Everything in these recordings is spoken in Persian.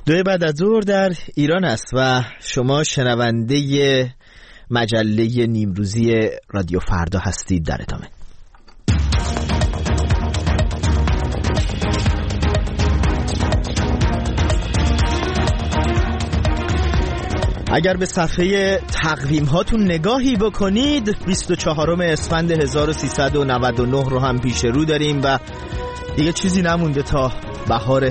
2 بعد از ظهر در ایران است و شما شنونده مجله نیمروزی رادیو فردا هستید. در ادامه اگر به صفحه تقویم هاتون نگاهی بکنید 24 اسفند 1399 رو هم پیش رو داریم و دیگه چیزی نمونده تا بهار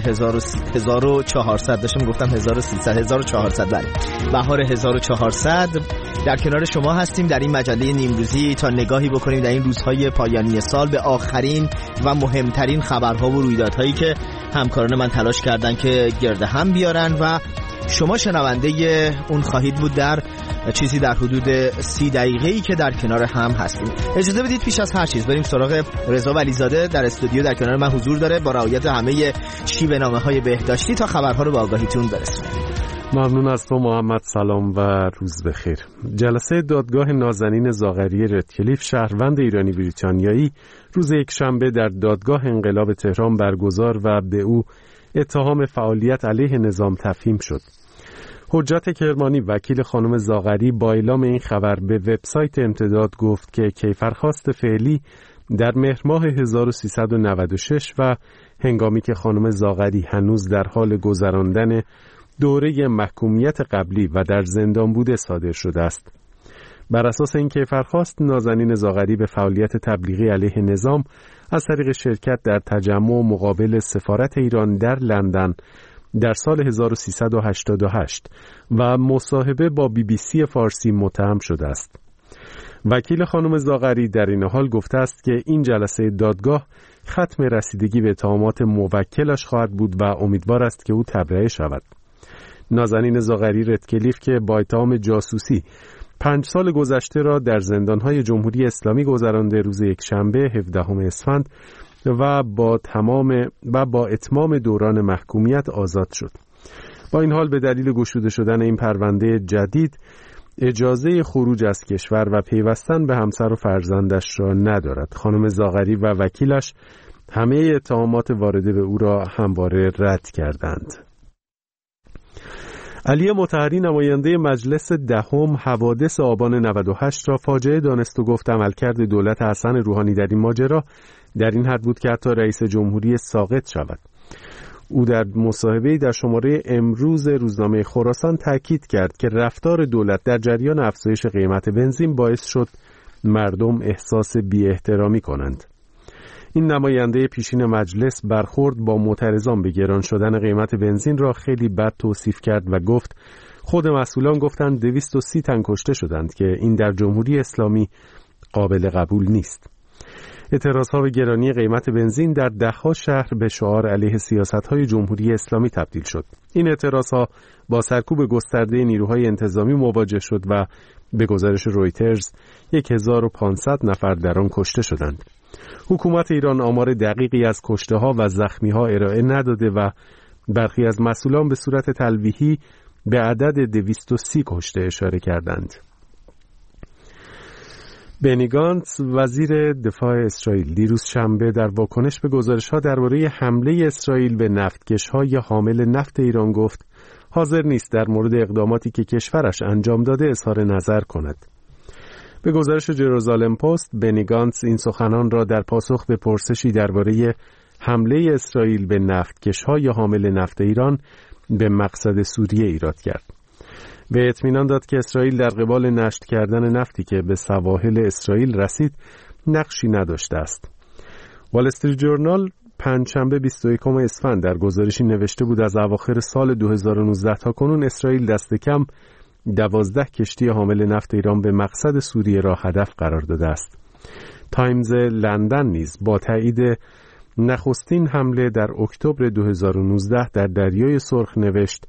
1400. داشتم گفتم 1400 بله، بهار 1400. در کنار شما هستیم در این مجله نیمروزی تا نگاهی بکنیم در این روزهای پایانی سال به آخرین و مهمترین خبرها و رویدادهایی که همکاران من تلاش کردن که گرد هم بیارن و شما شنونده اون خواهید بود در چیزی در حدود 30 دقیقه‌ای که در کنار هم هستیم. اجازه بدید پیش از هر چیز بریم سراغ رضا ولیزاده. در استودیو در کنار من حضور داره با رعایت همه شیوه‌نامه‌های بهداشتی تا خبرها رو به آگاهیتون برسونیم. ممنون از تو محمد. سلام و روز بخیر. جلسه دادگاه نازنین زاغری ردکلیف شهروند ایرانی بریتانیایی روز یکشنبه در دادگاه انقلاب تهران برگزار و به او اتهام فعالیت علیه نظام تفهیم شد. حجت کرمانی وکیل خانم زاغری با اعلام این خبر به وبسایت امتداد گفت که کیفرخواست فعلی در مهر ماه 1396 و هنگامی که خانم زاغری هنوز در حال گذراندن دوره محکومیت قبلی و در زندان بوده صادر شده است. بر اساس این کیفرخواست نازنین زاغری به فعالیت تبلیغی علیه نظام از طریق شرکت در تجمع مقابل سفارت ایران در لندن در سال 1388 و مصاحبه با BBC فارسی متهم شده است. وکیل خانم زاغری در این حال گفته است که این جلسه دادگاه ختم رسیدگی به اتهامات موکلش خواهد بود و امیدوار است که او تبرئه شود. نازنین زاغری ردکلیف که با اتهام جاسوسی 5 سال گذشته را در زندان‌های جمهوری اسلامی گذرانده روز یکشنبه 17 اسفند و با اتمام دوران محکومیت آزاد شد. با این حال به دلیل گشوده شدن این پرونده جدید اجازه خروج از کشور و پیوستن به همسر و فرزندش را ندارد. خانم زاغری و وکیلش همه اتهامات وارده به او را همواره رد کردند. علی مطهری نماینده مجلس دهم حوادث آبان 98 را فاجعه دانست و گفت عملکرد دولت حسن روحانی در این ماجرا در این حد بود که حتی رئیس جمهوری ساقط شود. او در مصاحبه‌ای در شماره امروز روزنامه خراسان تاکید کرد که رفتار دولت در جریان افزایش قیمت بنزین باعث شد مردم احساس بی‌احترامی کنند. این نماینده پیشین مجلس برخورد با معترضان به گران شدن قیمت بنزین را خیلی بد توصیف کرد و گفت خود مسئولان گفتند 230 تن کشته شدند که این در جمهوری اسلامی قابل قبول نیست. اعتراضها به گرانی قیمت بنزین در ده‌ها شهر به شعار علیه سیاست‌های جمهوری اسلامی تبدیل شد. این اعتراضها با سرکوب گسترده نیروهای انتظامی مواجه شد و به گزارش رویترز 1500 نفر در آن کشته شدند. حکومت ایران آمار دقیقی از کشته‌ها و زخمی‌ها ارائه نداده و برخی از مسئولان به صورت تلویحی به عدد 230 کشته اشاره کردند. بنی گانتز وزیر دفاع اسرائیل دیروز شنبه در واکنش به گزارش‌ها درباره حمله اسرائیل به نفتکش‌های حامل نفت ایران گفت حاضر نیست در مورد اقداماتی که کشورش انجام داده اظهار نظر کند. به گزارش جروزالم پست بنی گانتز این سخنان را در پاسخ به پرسشی درباره حمله اسرائیل به نفتکش‌های حامل نفت ایران به مقصد سوریه ایراد کرد. به اطمینان داد که اسرائیل در قبال نشت کردن نفتی که به سواحل اسرائیل رسید نقشی نداشته است. وال استریت جورنال پنجشنبه 21 اسفند در گزارشی نوشته بود از اواخر سال 2019 تا کنون اسرائیل دست کم 12 کشتی حامل نفت ایران به مقصد سوریه را هدف قرار داده است. تایمز لندن نیز با تایید نخستین حمله در اکتبر 2019 در دریای سرخ نوشت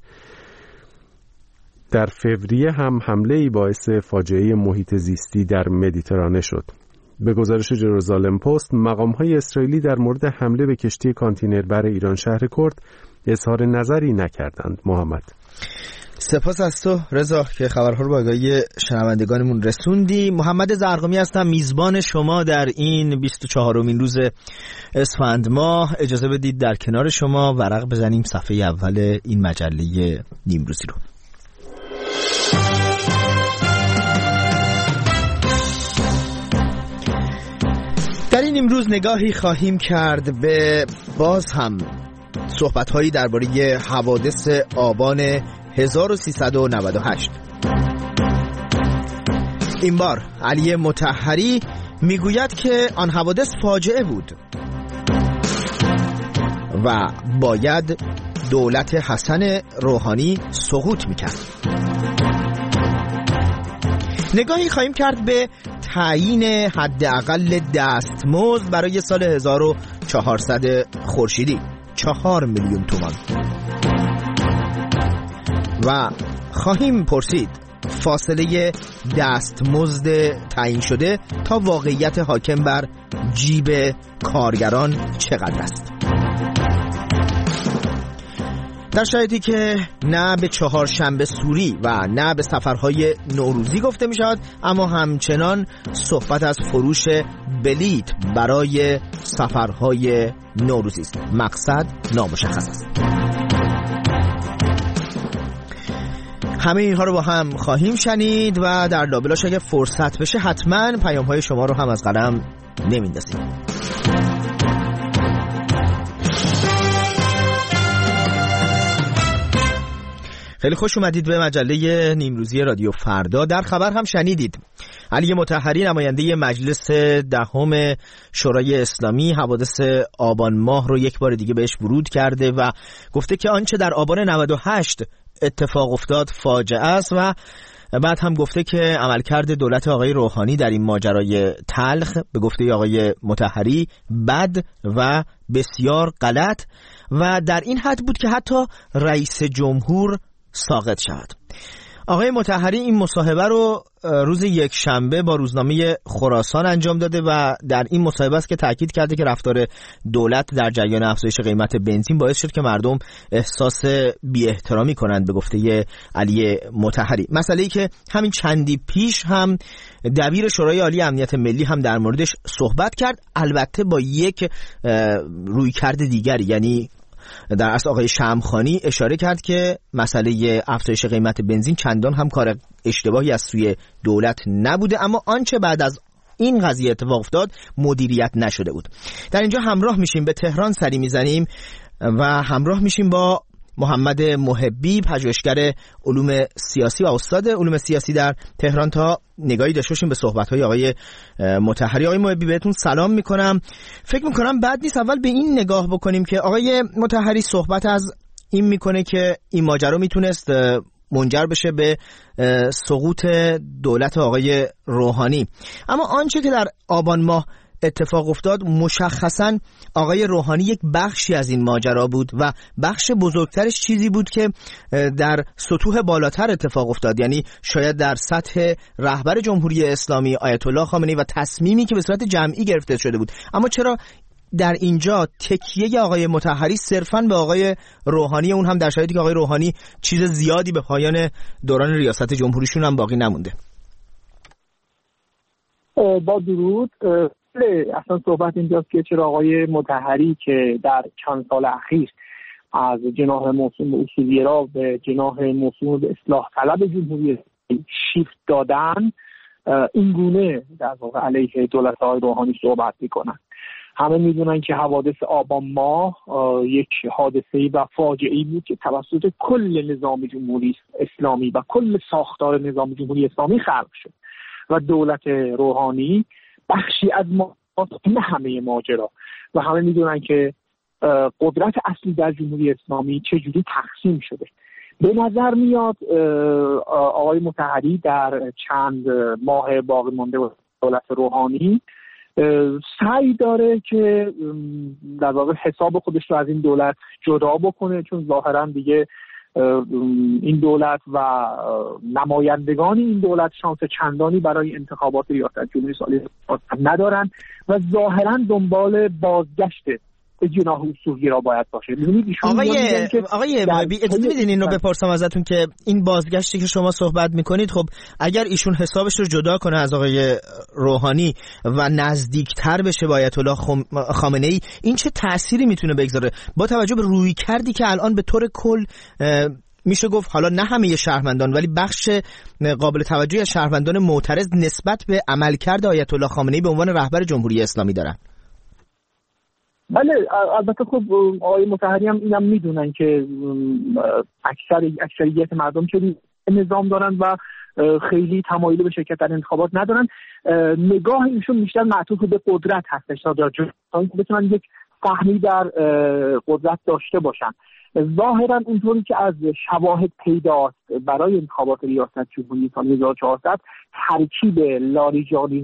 در فوریه هم حمله‌ای باعث فاجعه محیط زیستی در مدیترانه شد. به گزارش جروزالم پست مقام‌های اسرائیلی در مورد حمله به کشتی کانتینربر ایران شهر کرد اظهار نظری نکردند. محمد، سپاس از تو رضا که خبرها رو با آگاهی شنوندگانمون رسوندی. محمد زرقامی هستم، میزبان شما در این 24مین روز اسفند ماه. اجازه بدید در کنار شما ورق بزنیم صفحه اول این مجله نیمروزی رو. در این امروز نگاهی خواهیم کرد به باز هم صحبت‌هایی درباره حوادث آبان 1398. این بار علی مطهری میگوید که آن حوادث فاجعه بود و باید دولت حسن روحانی سقوط میکرد. نگاهی خواهیم کرد به تعیین حداقل دستمزد برای سال 1400 خورشیدی 4 میلیون تومان و خواهیم پرسید فاصله دستمزد تعیین شده تا واقعیت حاکم بر جیب کارگران چقدر است. در شرایطی که نه به چهارشنبه سوری و نه به سفرهای نوروزی گفته می شود، اما همچنان صحبت از فروش بلیت برای سفرهای نوروزی است. مقصد نامشخص است. همه اینها رو با هم خواهیم شنید و در لابلاش اگه فرصت بشه حتما پیام‌های شما رو هم از قلم نمیندازیم. خیلی خوش اومدید به مجله نیمروزی رادیو فردا. در خبر هم شنیدید علی مطهری نماینده مجلس دهم شورای اسلامی حوادث آبان ماه رو یک بار دیگه بهش ورود کرده و گفته که آنچه در آبان 98 اتفاق افتاد فاجعه است و بعد هم گفته که عملکرد دولت آقای روحانی در این ماجرای تلخ به گفته آقای مطهری بد و بسیار غلط و در این حد بود که حتی رئیس جمهور ساقط شود. آقای مطهری این مصاحبه رو روز یکشنبه با روزنامه خراسان انجام داده و در این مصاحبه است که تاکید کرده که رفتار دولت در جریان افزایش قیمت بنزین باعث شد که مردم احساس بی احترامی کنند به گفته علی مطهری. مسئله‌ای که همین چندی پیش هم دبیر شورای عالی امنیت ملی هم در موردش صحبت کرد، البته با یک رویکرد دیگری. یعنی در اصل آقای شمخانی اشاره کرد که مسئله افزایش قیمت بنزین چندان هم کار اشتباهی از سوی دولت نبوده، اما آنچه بعد از این قضیه اتفاق افتاد مدیریت نشده بود. در اینجا همراه میشیم به تهران سری میزنیم و همراه میشیم با محمد محبی، پژوهشگر علوم سیاسی و استاد علوم سیاسی در تهران، تا نگاهی داشته باشیم به صحبت‌های آقای مطهری. آقای محبی بهتون سلام میکنم. فکر میکنم بد نیست اول به این نگاه بکنیم که آقای مطهری صحبت از این میکنه که این ماجرا میتونست منجر بشه به سقوط دولت آقای روحانی، اما آنچه که در آبان ماه اتفاق افتاد مشخصاً آقای روحانی یک بخشی از این ماجرا بود و بخش بزرگترش چیزی بود که در سطوح بالاتر اتفاق افتاد، یعنی شاید در سطح رهبر جمهوری اسلامی آیت الله خامنه‌ای و تصمیمی که به صورت جمعی گرفته شده بود. اما چرا در اینجا تکیه آقای مطهری صرفاً به آقای روحانی، اون هم در شرایطی که آقای روحانی چیز زیادی به پایان دوران ریاست جمهوریشون هم باقی نمونده؟ با درود. اصلا صحبت اینجاست که چرا آقای مطهری که در چند سال اخیر از جناح موسوم به اصولگرا به جناح موسوم به اصلاح طلب جمهوری شیفت دادن، این گونه در واقع علیه دولت آقای روحانی صحبت میکنن. همه میدونن که حوادث آبان ماه یک حادثه‌ای و فاجعه‌ای بود که توسط کل نظام جمهوری اسلامی و کل ساختار نظام جمهوری اسلامی خلق شد و دولت روحانی بخشی از ما، نه همه ماجرا، و همه میدونن که قدرت اصلی در جمهوری اسلامی چجوری تقسیم شده. به نظر میاد آقای مطهری در چند ماه باقی مانده دولت روحانی سعی داره که در واقع حساب خودش رو از این دولت جدا بکنه، چون ظاهرا دیگه این دولت و نمایندگان این دولت شانس چندانی برای انتخابات ریاست جمهوری سال ندارن و ظاهرا دنبال بازگشت به جناح اصولگرا باید باشه. آقای محبی اجازه میدین این رو بپرسم ازتون که این بازگشتی که شما صحبت میکنید، خب اگر ایشون حسابش رو جدا کنه از آقای روحانی و نزدیکتر بشه با آیت الله خامنه ای، این چه تأثیری میتونه بگذاره با توجه به رویکردی که الان به طور کل میشه گفت، حالا نه همه شهروندان ولی بخش قابل توجهی از شهروندان معترض نسبت به عملکرد آیت الله خامنه ای به عنوان رهبر جمهوری اسلامی دارن؟ بله البته خب آقای مطهری هم اینم میدونن که اکثریت مردم که نظام دارن و خیلی تمایلی به شرکت در انتخابات ندارن. نگاه ایشون بیشتر معطوف به قدرت هستش تا بتونن یک فهمی در قدرت داشته باشن. ظاهرا اونطوری که از شواهد پیداست برای انتخابات ریاست جمهوری سال 1400 ترکیب لاریجانی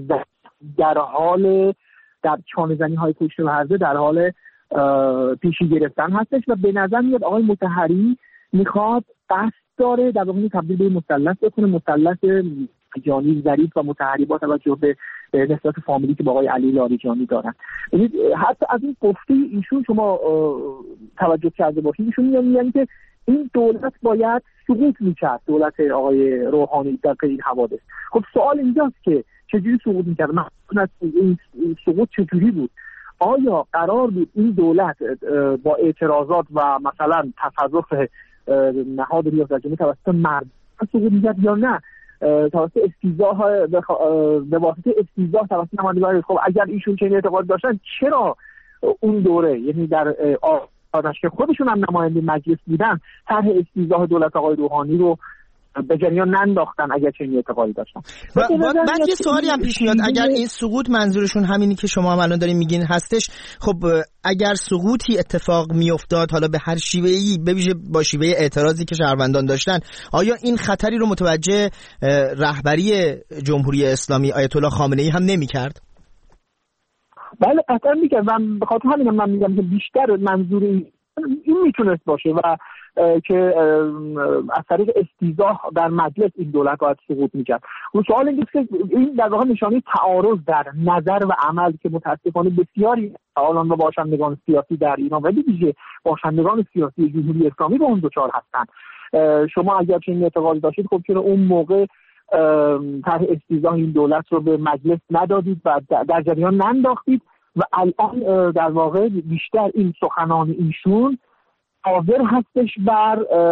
در چانه‌زنی های پشت پرده در حال پیشی گرفتن هستش و به نظر میاد آقای مطهری میخواد قصد داره در واقع تبدیل به مثلث بکنه، مثلث جانی ظریف و مطهری با توجه به نسبت فامیلی که با آقای علی لاریجانی دارن. یعنی حتی از این گفته ایشون شما توجه کرده باشید، ایشون میگن که این دولت باید سقوط میکرد، دولت آقای روحانی در این حوادث. خب سوال اینجاست که چجوری سقوط میکرد؟ مثلا این سقوط چجوری بود؟ آیا قرار بود این دولت با اعتراضات و مثلا تصرف نهاد ریاست جمهوری توسط مردم سقوط میکرد یا نه توسط استیضاح به واسطه استیضاح توسط نمایندگان؟ خب اگر ایشون چنین اعتقاد داشتن چرا اون دوره، یعنی در آتش که خودشون هم نماینده مجلس بودن، طرح استیضاح دولت آقای روحانی رو به جریان ننداختن اگر چنین اعتقادی داشتن؟ بعد یه سوالی هم پیش میاد، اگر این سقوط منظورشون همینی که شما هم الان دارین میگین هستش، خب اگر سقوطی اتفاق میافتاد حالا به هر شیوهی، به ویژه با شیوه اعتراضی که شهروندان داشتن، آیا این خطری رو متوجه رهبری جمهوری اسلامی آیت الله خامنه ای هم نمی‌کرد؟ بله قطعا می‌کرد و به خاطر همین من میگم که بیشتر منظور این میتونست باشه و که از طریق استیضاح در مجلس این دولت باید سقوط میکرد. و سوال اینه که این در واقع نشانه تعارض در نظر و عمل که متاسفانه بسیاری فعالان و باشندگان سیاسی در ایران و دیگه باشندگان سیاسی جمهوری اسلامی به اون دچار هستن. شما اگر چنین اعتقادی داشتید خب چرا اون موقع طرح استیضاح این دولت رو به مجلس ندادید و در جریان ننداختید و الان در واقع بیشتر این سخنان ایشون حاضر هستش بر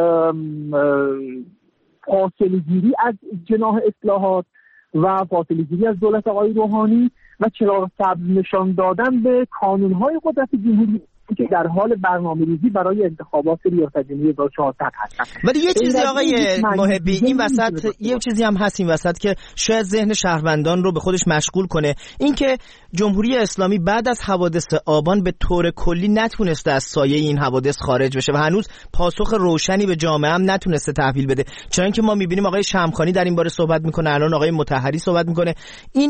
فاصله گیری از جناح اصلاحات و فاصله گیری از دولت آقای روحانی و چراغ سبز نشان دادن به کانون‌های قدرت جمهوری که در حال برنامه‌ریزی برای انتخابات ریاست جمهوری 1400 هستن. ولی یه چیزی آقای محبی این وسط، یه چیزی هم هست این وسط که شاید ذهن شهروندان رو به خودش مشغول کنه، این که جمهوری اسلامی بعد از حوادث آبان به طور کلی نتونسته از سایه این حوادث خارج بشه و هنوز پاسخ روشنی به جامعه هم نتونسته تحویل بده. چون که ما می‌بینیم آقای شمخانی در این باره صحبت میکنه، الان آقای مطهری صحبت میکنه. این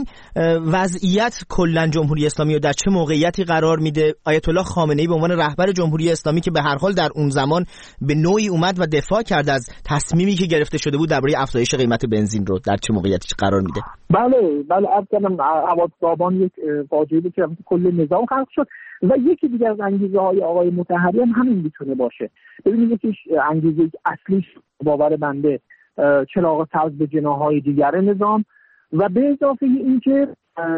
وضعیت کلا جمهوری اسلامی رو در چه موقعیتی قرار میده؟ آیت الله خامنه به عنوان رهبر جمهوری اسلامی که به هر حال در اون زمان به نوعی اومد و دفاع کرد از تصمیمی که گرفته شده بود درباره افزایش قیمت بنزین، رو در چه موقعیتی قرار میده؟ بله عرض کردم حوادث آبان یک فاجعه بود که کل نظام خراب شد و یکی دیگر از انگیزه‌های آقای مطهری هم همین میتونه باشه. ببینید یکیش انگیزه اصلیش باور بنده چراغ سبز به جناح‌های دیگر نظام و به اضافه اینکه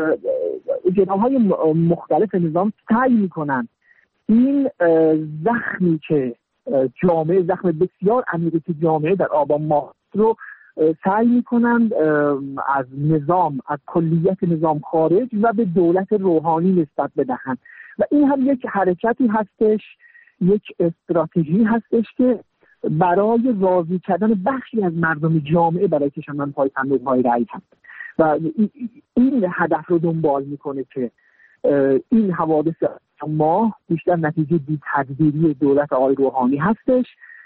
جناح‌های مختلف نظام سعی میکنن این زخمی که جامعه، زخم بسیار عمیقی که جامعه در آبان ماه رو سعی میکنند از نظام، از کلیت نظام خارج و به دولت روحانی نسبت بدهند و این هم یک حرکتی هستش، یک استراتژی هستش که برای راضی کردن بخشی از مردم جامعه برای کشاندن پای صندوق‌های رأی هست و این هدف رو دنبال میکنه که این حوادث ماه بیشتر نتیجه بی‌تدبیری دولت آقای روحانی هستش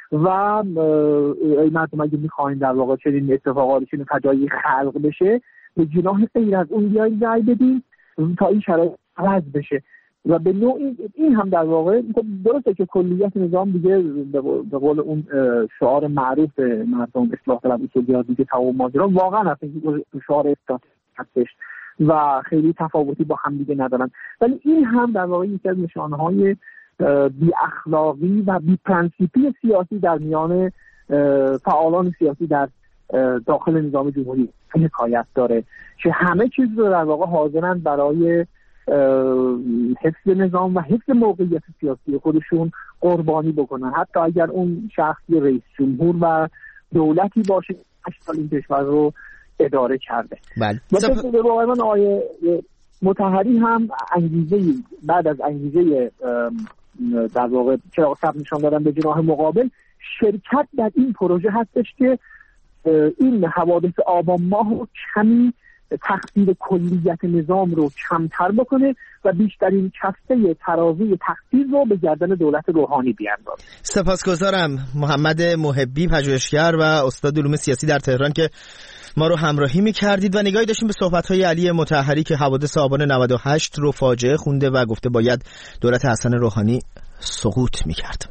و مردم اگه میخواین در واقع چنین اتفاقاتی چنین فجایعی خلق بشه به جناح غیر از اون بیایید رأی بدیم تا این شرایط عوض بشه و به نوعی این هم در واقع درسته که کلیت نظام دیگه به قول اون شعار معروف مردم اصلاح طلب اصولگرا دیگه تمام ماجرا واقعا هست شعار استاتیک هستش و خیلی تفاوتی با هم دیگه ندارن، ولی این هم در واقع یکی از نشانه‌های بی اخلاقی و بی پرنسیپی سیاسی در میان فعالان سیاسی در داخل نظام جمهوری حکایت داره که همه چیز رو در واقع حاضرن برای حفظ نظام و حفظ موقعیت سیاسی خودشون قربانی بکنن، حتی اگر اون شخصی رئیس جمهور و دولتی باشه 8 سال این کشور رو اداره کرده. بله. به واقع من آیه مطهری هم بعد از انگیزه در واقع چراغ سبز نشان دادن به جناح مقابل، شرکت در این پروژه هستش که این حوادث آبان ماه رو کمی تخدیر کلیت نظام رو کمتر بکنه و بیشترین کفته ترازوی تقصیر رو به گردن دولت روحانی بیاندازه. سپاسگزارم محمد محبی، پژوهشگر و استاد علوم سیاسی در تهران که ما رو همراهی می‌کردید و نگاهی داشتیم به صحبت‌های علی مطهری که حوادث آبان 98 رو فاجعه خونده و گفته باید دولت حسن روحانی سقوط می‌کرد.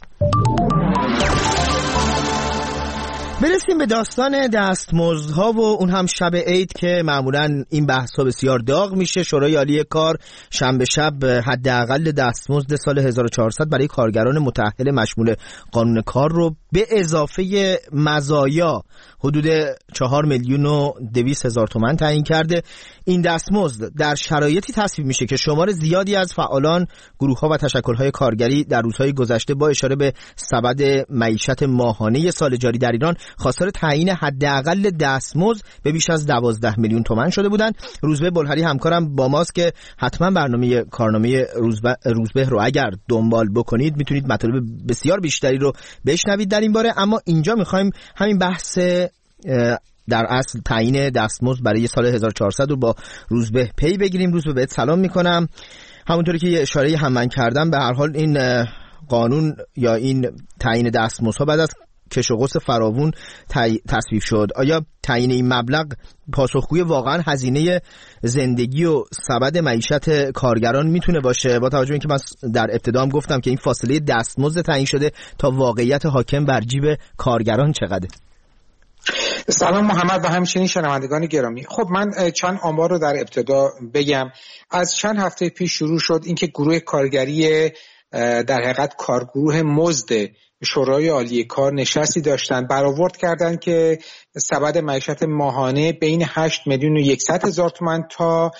برسیم به داستان دستمزدها و اون هم شب عید که معمولاً این بحث‌ها بسیار داغ میشه. شورای عالی کار شنبه شب حداقل دستمزد سال 1400 برای کارگران متأهل مشمول قانون کار رو به اضافه مزایا حدود 4,200,000 تومان تعیین کرده. این دستمزد در شرایطی تصویب میشه که شمار زیادی از فعالان، گروه‌ها و تشکل‌های کارگری در روزهای گذشته با اشاره به سبد معیشت ماهانه سال جاری در ایران خواستار تعیین حداقل دستمزد به بیش از 12 میلیون تومان شده بودند. روزبه بلهری همکارم با ماست که حتما برنامه کارنامه روزبه رو اگر دنبال بکنید میتونید مطالب بسیار بیشتری رو بشنوید در این باره. اما اینجا میخوایم همین بحث در اصل تعیین دستمزد برای سال 1400 رو با روزبه پی بگیریم. روزبه بهت سلام میکنم. همونطوری که یه اشاره هم من کردم، به هر حال این قانون یا این تعیین دستمزدها بعد از کش و قوس فراوون تصویب شد. آیا تعیین این مبلغ پاسخگوی واقعا هزینه زندگی و سبد معیشت کارگران میتونه باشه، با توجه به اینکه من در ابتدا هم گفتم که این فاصله دستمزد تعیین شده تا واقعیت حاکم بر جیب کارگران چقدره؟ سلام محمد و همچنین شنوندگان گرامی. خب من چند آمار رو در ابتدا بگم. از چند هفته پیش شروع شد اینکه گروه کارگری در حقیقت کارگروه مزد شورای عالی کار نشستی داشتن، برآورد کردن که سبد معیشت ماهانه بین 8,100,000 تومان تا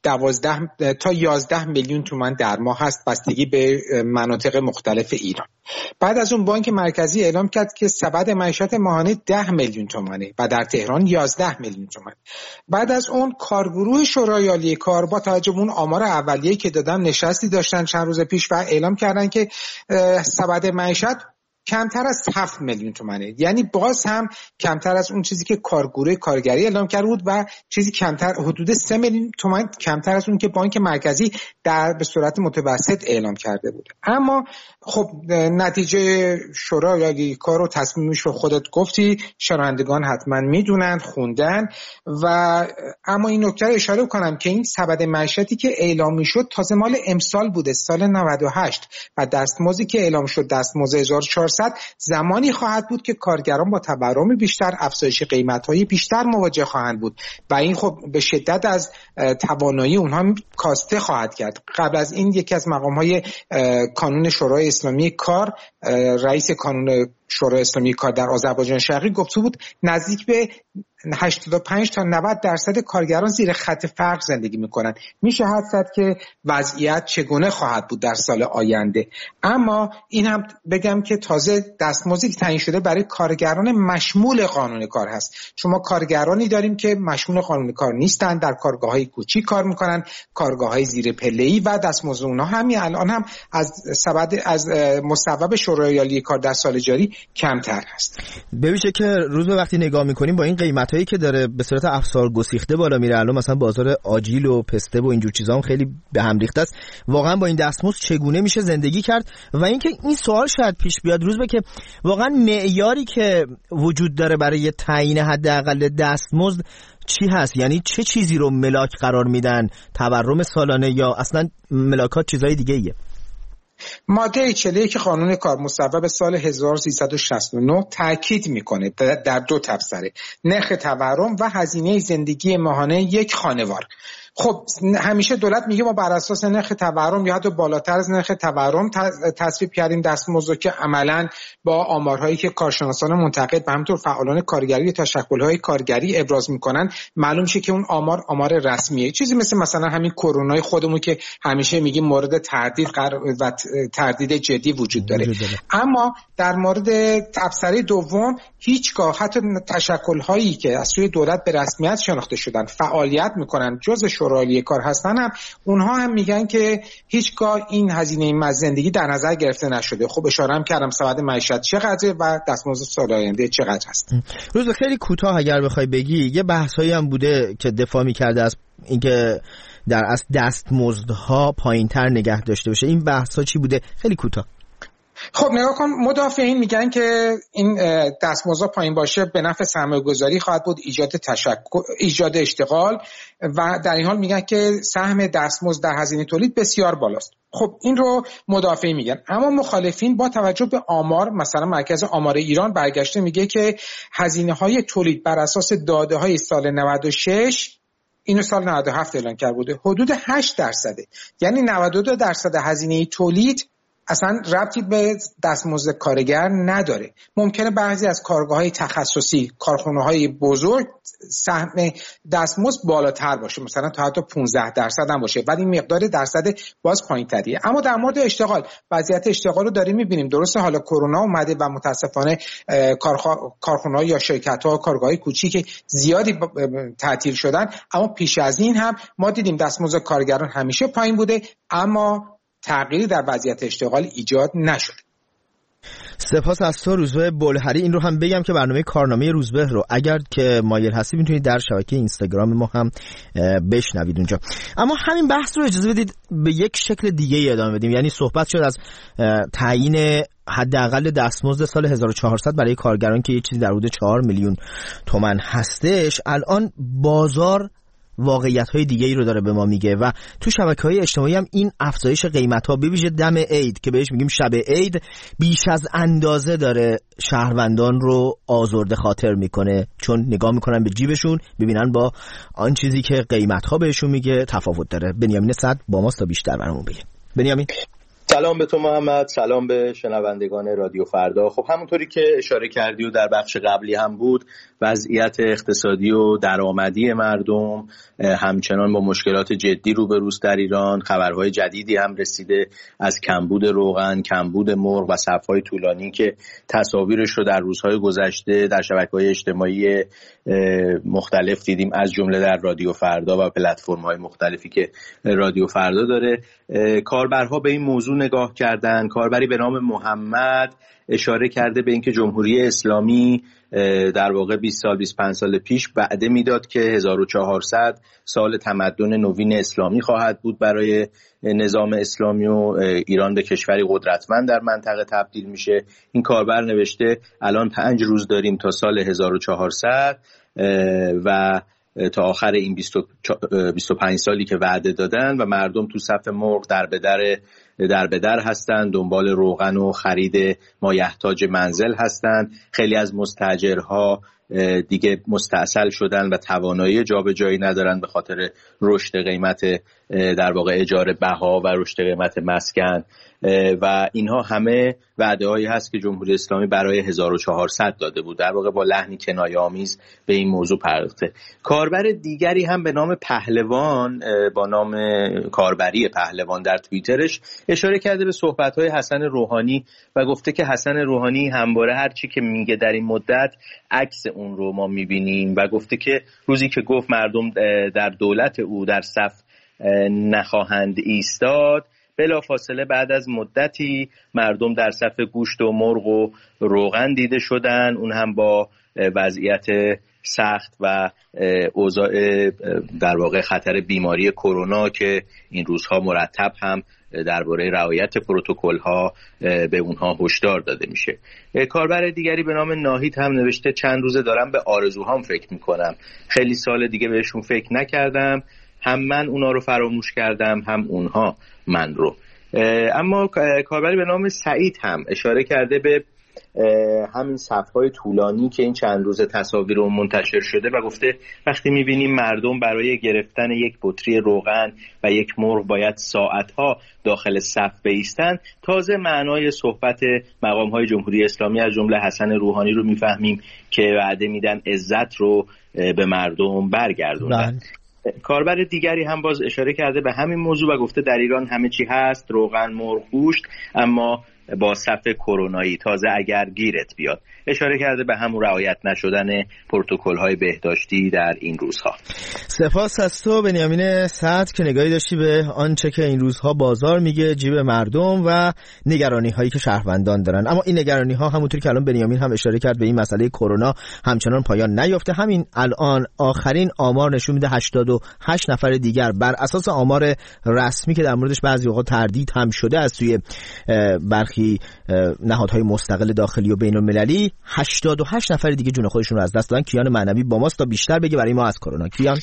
11 میلیون تومان در ماه هست، بستگی به مناطق مختلف ایران. بعد از اون بانک مرکزی اعلام کرد که سبد معیشت ماهانه 10 میلیون تومانه و در تهران 11 میلیون تومان. بعد از اون کارگروه شورای عالی کار با توجه به اون آمار اولیه‌ای که دادم نشستی داشتن چند روز پیش و اعلام کردن که سبد معیشت کمتر از 7 میلیون تومانه، یعنی باز هم کمتر از اون چیزی که کارگروه کارگری اعلام کرده بود و چیزی کمتر حدود 3 میلیون تومان کمتر از اون که بانک مرکزی به صورت متوسط اعلام کرده بود. اما خب نتیجه شورای عالی کار و تصمیمش رو خودت گفتی، شنوندگان حتما میدونن، خوندن. و اما این نکته رو اشاره کنم که این سبد معیشتی که اعلام میشد تازه مال امسال بوده، سال 98، و دستمزدی که اعلام شد دستمزد 1400 زمانی خواهد بود که کارگران با تورم بیشتر، افزایش قیمت‌های بیشتر مواجه خواهند بود و این خب به شدت از توانایی اونها کاسته خواهد کرد. قبل از این یکی از مقام‌های کانون شورای اسلامی کار، رئیس کانون شورای اسلامی کار در آذربایجان شرقی گفته بود نزدیک به 85 تا 90% کارگران زیر خط فقر زندگی میکنن. میشه حد زد که وضعیت چگونه خواهد بود در سال آینده. اما این هم بگم که تازه دستمزدی که تعیین شده برای کارگران مشمول قانون کار هست. شما کارگرانی داریم که مشمول قانون کار نیستن، در کارگاه‌های کوچیک کار میکنن، کارگاه‌های زیر پله‌ای، و دستمزد اونها همین الان هم از مصوب شورای عالی کار در سال جاری کمتر هست. ببینید که روز به وقتی نگاه میکنیم با این قیمتایی که داره به صورت افسار گسیخته بالا میره، الان مثلا بازار آجیل و پسته و اینجور چیزا هم خیلی به هم ریخته است، واقعا با این دستمزد چگونه میشه زندگی کرد؟ و اینکه این سوال شاید پیش بیاد روز به که واقعا معیاری که وجود داره برای تعیین حداقل دستمزد چی هست؟ یعنی چه چیزی رو ملاک قرار میدن؟ تورم سالانه یا اصلا ملاکات چیزای دیگه ایه؟ ماده 41 قانون کار مصوب سال 1369 تاکید میکنه در دو تبصره: نرخ تورم و هزینه زندگی ماهانه یک خانوار. خب همیشه دولت میگه ما بر اساس نرخ تورم یا حتی بالاتر از نرخ تورم تصویب کردیم دستمزد که عملاً با آمارهایی که کارشناسان منتقد و همینطور فعالان کارگری و تشکل‌های کارگری ابراز میکنن معلوم میشه که اون آمار رسمیه. چیزی مثلا همین کرونای خودمون که همیشه میگیم مورد تردید و تردید جدی وجود داره. اما در مورد تبصره دوم هیچگاه حتی تشکل‌هایی که از سوی دولت به رسمیت شناخته شدن فعالیت میکنن جزء شورای کار هستن هم اونها هم میگن که هیچگاه این هزینه زندگی در نظر گرفته نشده. خب اشاره هم کردم سبد معیشت چقدره و دستمزد سال آینده چقدر هست. روز خیلی کوتاه اگر بخوای بگی یه بحثایی هم بوده که دفاع می‌کرده از اینکه در اصل دستمزدها پایین‌تر نگه داشته بشه. این بحث‌ها چی بوده؟ خیلی کوتاه. خب نگاه کن، مدافعین میگن که این دستمزد پایین باشه به نفع سرمایه‌گذاری خواهد بود، ایجاد اشتغال و در این حال میگن که سهم دستمزد در هزینه تولید بسیار بالاست. خب این رو مدافعین میگن، اما مخالفین با توجه به آمار مثلا مرکز آمار ایران برگشته میگه که هزینه‌های تولید بر اساس داده‌های سال 96 اینو سال 97 اعلان کرده بوده حدود 8%. یعنی 92% هزینه تولید اصلا ربطی به دستمزد کارگر نداره. ممکنه بعضی از کارگاه‌های تخصصی، کارخانه‌های بزرگ سهم دستمزد بالاتر باشه، مثلا تا حتی 15% هم باشه، ولی مقدار درصد باز پایین‌تریه. اما در مورد اشتغال، وضعیت اشتغال رو داریم می‌بینیم. درسته حالا کرونا اومده و متاسفانه کارخانه‌ها یا شرکت‌ها، کارگاه‌های کوچیک زیادی تعطیل شدن، اما پیش از این هم ما دیدیم دستمزد کارگران همیشه پایین بوده اما تغییری در وضعیت اشتغال ایجاد نشد. سپاس از تو روزبه بلحری. این رو هم بگم که برنامه کارنامه روزبه رو اگر که مایل هستی میتونید در شبکه اینستاگرام ما هم بشنوید اونجا. اما همین بحث رو اجازه بدید به یک شکل دیگه ادامه بدیم. یعنی صحبت شد از تعیین حداقل دستمزد سال 1400 برای کارگران که یه چیزی در حدود 4 میلیون تومان هستش. الان بازار واقعیت‌های دیگه‌ای رو داره به ما میگه و تو شبکه‌های اجتماعی هم این افزایش قیمت‌ها به ویژه دم عید که بهش میگیم شب عید بیش از اندازه داره شهروندان رو آزرده خاطر میکنه، چون نگاه میکنن به جیبشون ببینن با آن چیزی که قیمت‌ها بهشون میگه تفاوت داره. بنیامین صد با ماست تا بیشتر برامون بگه. بنیامین سلام به تو محمد، سلام به شنوندگان رادیو فردا. خب همونطوری که اشاره کردی و در بخش قبلی هم بود، وضعیت اقتصادی و درآمدی مردم همچنان با مشکلات جدی روبروست در ایران. خبرهای جدیدی هم رسیده از کمبود روغن، کمبود مرغ و صف‌های طولانی که تصاویرش رو در روزهای گذشته در شبکه‌های اجتماعی مختلف دیدیم، از جمله در رادیو فردا و پلتفرم‌های مختلفی که رادیو فردا داره. کاربرها به این موضوع نگاه کردن. کاربری به نام محمد اشاره کرده به اینکه جمهوری اسلامی در واقع 20 سال 25 سال پیش وعده میداد که 1400 سال تمدن نوین اسلامی خواهد بود برای نظام اسلامی و ایران به کشوری قدرتمند در منطقه تبدیل میشه. این کاربر نوشته الان 5 روز داریم تا سال 1400 و تا آخر این 25 سالی که وعده دادن و مردم تو صف مرغ در به در هستن، دنبال روغن و خرید مایحتاج منزل هستن. خیلی از مستاجرها دیگه مستعسل شدن و توانایی جابجایی ندارن به خاطر رشد قیمت در واقع اجاره بها و رشد قیمت مسکن و اینها همه وعده‌هایی هست که جمهوری اسلامی برای 1400 داده بود. در واقع با لحنی کنایه‌آمیز به این موضوع پرداخته. کاربر دیگری هم به نام پهلوان، با نام کاربری پهلوان در توییترش اشاره کرده به صحبت‌های حسن روحانی و گفته که حسن روحانی همواره هر چی که میگه در این مدت عکس اون رو ما می‌بینیم و گفته که روزی که گفت مردم در دولت او در صف نخواهند ایستاد، بلافاصله بعد از مدتی مردم در صف گوشت و مرغ و روغن دیده شدن، اون هم با وضعیت سخت و اوضاع در واقع خطر بیماری کرونا که این روزها مرتب هم درباره رعایت پروتکل‌ها به اونها هشدار داده میشه. کاربر دیگری به نام ناهید هم نوشته چند روزه دارم به آرزوهام فکر میکنم، خیلی سال دیگه بهشون فکر نکردم، هم من اونا رو فراموش کردم هم اونها من رو. اما کاربری به نام سعید هم اشاره کرده به همین صف‌های طولانی که این چند روز تصاویر رو منتشر شده و گفته وقتی می‌بینیم مردم برای گرفتن یک بطری روغن و یک مرغ باید ساعت‌ها داخل صف بایستن، تازه معنای صحبت مقام‌های جمهوری اسلامی از جمله حسن روحانی رو می‌فهمیم که وعده میدن عزت رو به مردم برگردونن. کاربر دیگری هم باز اشاره کرده به همین موضوع و گفته در ایران همه چی هست، روغن، مرغ، گوشت، اما با صف کرونایی، تازه اگر گیرت بیاد. اشاره کرده به همون رعایت نشدن پروتکل‌های بهداشتی در این روزها. سپاس از تو بنیامین صدر که نگاهی داشتی به آنچه که این روزها بازار میگه جیب مردم و نگرانی‌هایی که شهروندان دارن. اما این نگرانی‌ها همونطور که الان بنیامین هم اشاره کرد به این مسئله کرونا همچنان پایان نیافته. همین الان آخرین آمار نشون میده 88 نفر دیگر بر اساس آمار رسمی که در موردش بعضی اوقات تردید هم شده از سوی برخی نهادهای مستقل داخلی و بین‌المللی، 88 نفر دیگه جون خودشون رو از دست دادن. کیان معنوی با ماست تا بیشتر بگه برای ما از کرونا. کیان.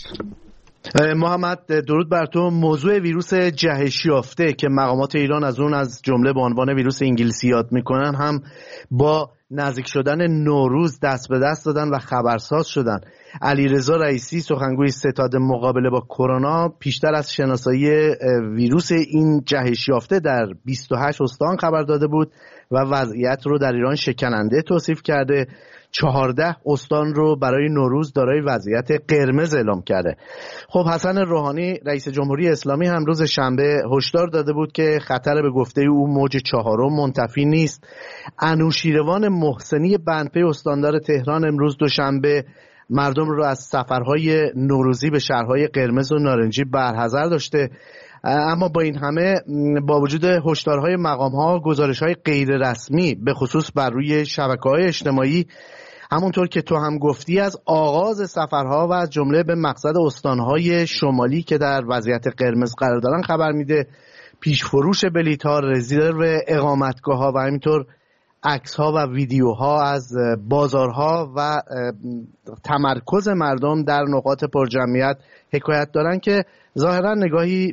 محمد درود بر تو. موضوع ویروس جهش یافته که مقامات ایران از اون از جمله به عنوان ویروس انگلیسی یاد میکنن هم با نزدیک شدن نوروز دست به دست دادن و خبرساز شدن. علیرضا رئیسی سخنگوی ستاد مقابله با کرونا پیشتر از شناسایی ویروس این جهش یافته در 28 استان خبر داده بود و وضعیت رو در ایران شکننده توصیف کرده. 14 استان رو برای نوروز دارای وضعیت قرمز اعلام کرده. خب حسن روحانی رئیس جمهوری اسلامی هم روز شنبه هشدار داده بود که خطر به گفته او موج 4 منتفی نیست. انوشیروان محسنی بندپی استاندار تهران امروز دوشنبه مردم رو از سفرهای نوروزی به شهرهای قرمز و نارنجی برحذر داشته. اما با این همه با وجود هشدارهای مقام‌ها، گزارش‌های غیر رسمی به خصوص بر روی شبکه‌های اجتماعی همونطور که تو هم گفتی از آغاز سفرها و از جمله به مقصد استانهای شمالی که در وضعیت قرمز قرار دارن خبر میده. پیش فروش بلیط‌ها، رزرو اقامتگاه‌ها و همینطور عکس‌ها و ویدیوها از بازارها و تمرکز مردم در نقاط پرجمعیت حکایت دارن که ظاهرا نگاهی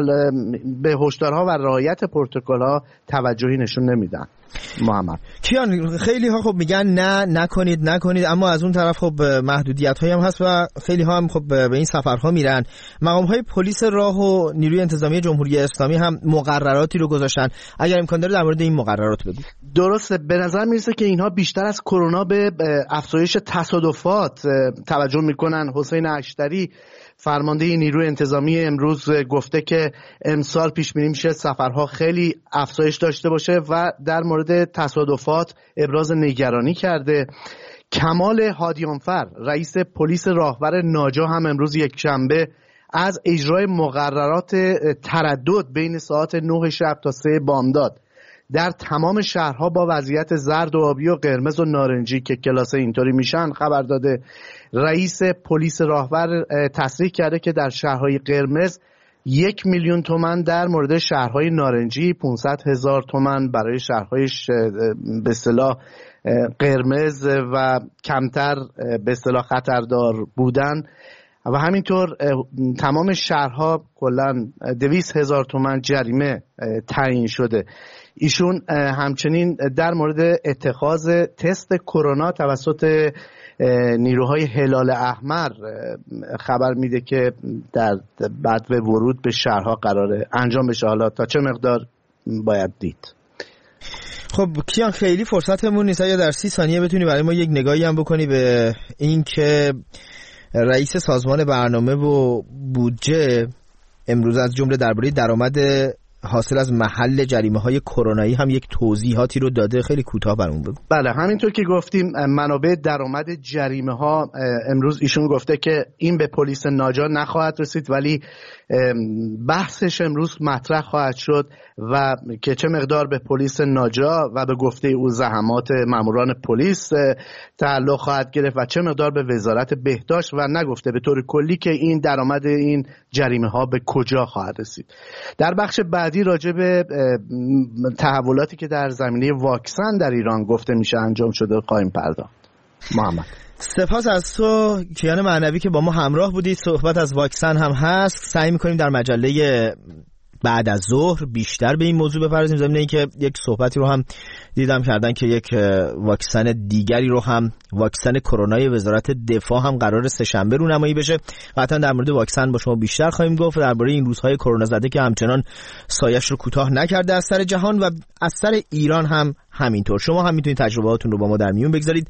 به هشدارها و رعایت پروتکل‌ها توجهی نشون نمیدن. محمد کیان، خیلی ها خب میگن نه نکنید، اما از اون طرف خب محدودیت هایی هم هست و خیلی ها هم خب به این سفرها میرن. مقام های پلیس راه و نیروی انتظامی جمهوری اسلامی هم مقرراتی رو گذاشتن. اگر امکان داره در مورد این مقررات بگو. درسته، به نظر میرسه که اینها بیشتر از کرونا به افزایش تصادفات توجه میکنن. حسین اشتری فرمانده نیروی انتظامی امروز گفته که امسال پیش بینی میشه سفرها خیلی افزایش داشته باشه و در مورد تصادفات ابراز نگرانی کرده. کمال هادیانفر رئیس پلیس راهور ناجا هم امروز یک شنبه از اجرای مقررات تردد بین ساعت 9 شب تا 3 بامداد در تمام شهرها با وضعیت زرد و آبی و قرمز و نارنجی که کلاس اینطوری میشن خبر داده. رئیس پلیس راهور تصریح کرده که در شهرهای قرمز 1 میلیون تومان در مورد شهرهای نارنجی، 500,000 تومان برای شهرهای به اصطلاح قرمز و کمتر به اصطلاح خطردار بودن و همینطور تمام شهرها کلاً 200,000 تومان جریمه تعیین شده. ایشون همچنین در مورد اتخاذ تست کرونا توسط نیروهای هلال احمر خبر میده که در بعد به ورود به شهرها قراره انجام بشه. حالا تا چه مقدار باید دید. خب کیان، خیلی فرصتمون نیست. اگه در 30 ثانیه بتونی برای ما یک نگاهی هم بکنی به این که رئیس سازمان برنامه و بودجه امروز از جمله درباره درآمد حاصل از محل جریمه‌های کرونایی هم یک توضیحاتی رو داده. خیلی کوتاه برامون بگو. بله، همینطور که گفتیم منابع درآمد جریمه‌ها امروز ایشون گفته که این به پلیس ناجا نخواهد رسید، ولی بحثش امروز مطرح خواهد شد و که چه مقدار به پلیس ناجا و به گفته او زحمات ماموران پلیس تعلق خواهد گرفت و چه مقدار به وزارت بهداشت و نگفته به طور کلی که این درآمد این جریمه‌ها به کجا خواهد رسید. در بخش بعدی راجع به تحولاتی که در زمینه واکسن در ایران گفته میشه انجام شده خواهیم پرداخت. محمد سپاس از تو کیان معنوی که با ما همراه بودید. صحبت از واکسن هم هست. سعی میکنیم در مجله بعد از ظهر بیشتر به این موضوع بپردازیم، ضمن اینکه یک صحبتی رو هم دیدم کردن که یک واکسن دیگری رو هم، واکسن کرونای وزارت دفاع هم قرار سه‌شنبه رونمایی بشه. قطعا در مورد واکسن با شما بیشتر خواهیم گفت، درباره این روزهای کرونا زده که همچنان سایش رو کوتاه نکرده از سر جهان و از سر ایران هم همینطور. شما هم میتونید تجربهاتون رو با ما در میون بگذارید.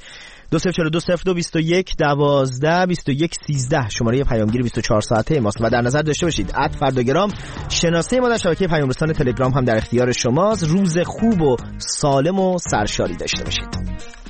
20420221122113 شماره پیامگیر 24 ساعته ماست و در نظر داشته باشید @فرداگرام شناسه ما در شبکه پیام رسان تلگرام هم در اختیار شماست. روز خوب و سالم و سرشاری داشته باشید.